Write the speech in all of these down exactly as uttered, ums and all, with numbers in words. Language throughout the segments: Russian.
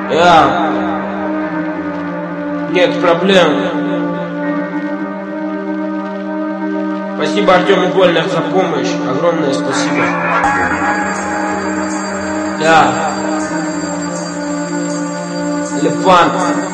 Я... Нет проблем. Спасибо Артему Вольнер за помощь. Огромное спасибо. Да. Лепан.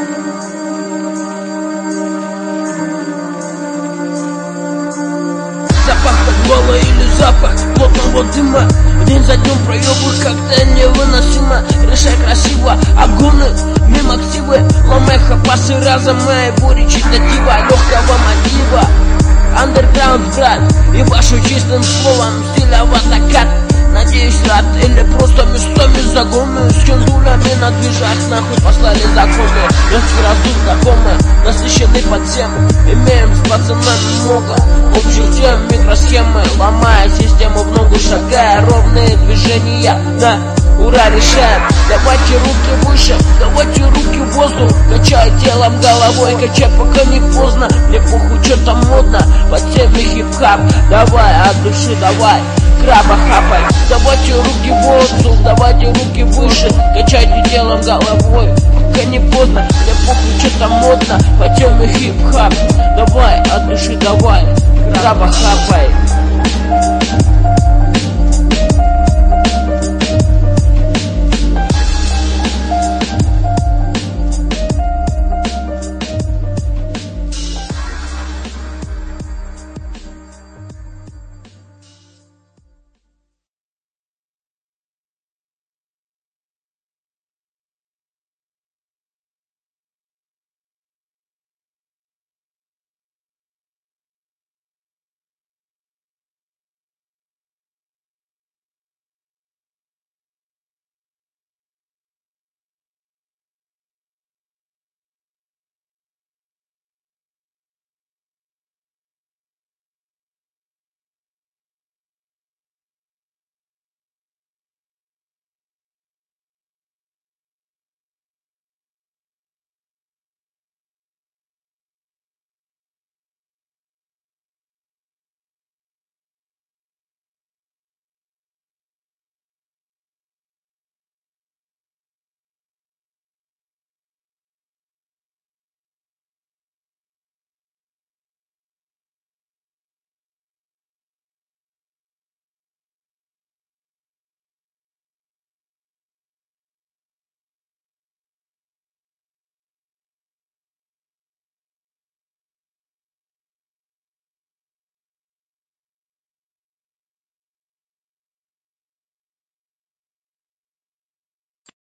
Запах подвала или запах плотного дыма. День за днем проебы как-то невыносимо. Крыша красиво, огонь мимо ксивы. Ломеха пасы разом моего речитатива. Легкого мотива. Андерграунд брат, и вашу чистым словом стиля в атакат. Надеюсь, рад или просто местами загоны. С кендулями на движах нахуй послали законы. Легкий раздув знакомы, насыщенный под тему. Имеем с пацанами много общих тем, микросхемы. Ломая систему в ногу, шагая ровные движения. Да, ура, решаем. Давайте руки выше, давайте руки в воздух. Качай телом, головой, качай, пока не поздно. Мне похуй, что там модно, по теме хип-хап. Давай, от души давай, краба хапай. Давайте руки в воздух, давайте руки выше. Качайте телом, головой, пока не поздно. Мне похуй, что там модно, по теме хип-хап. Давай, от души давай, краба хапай.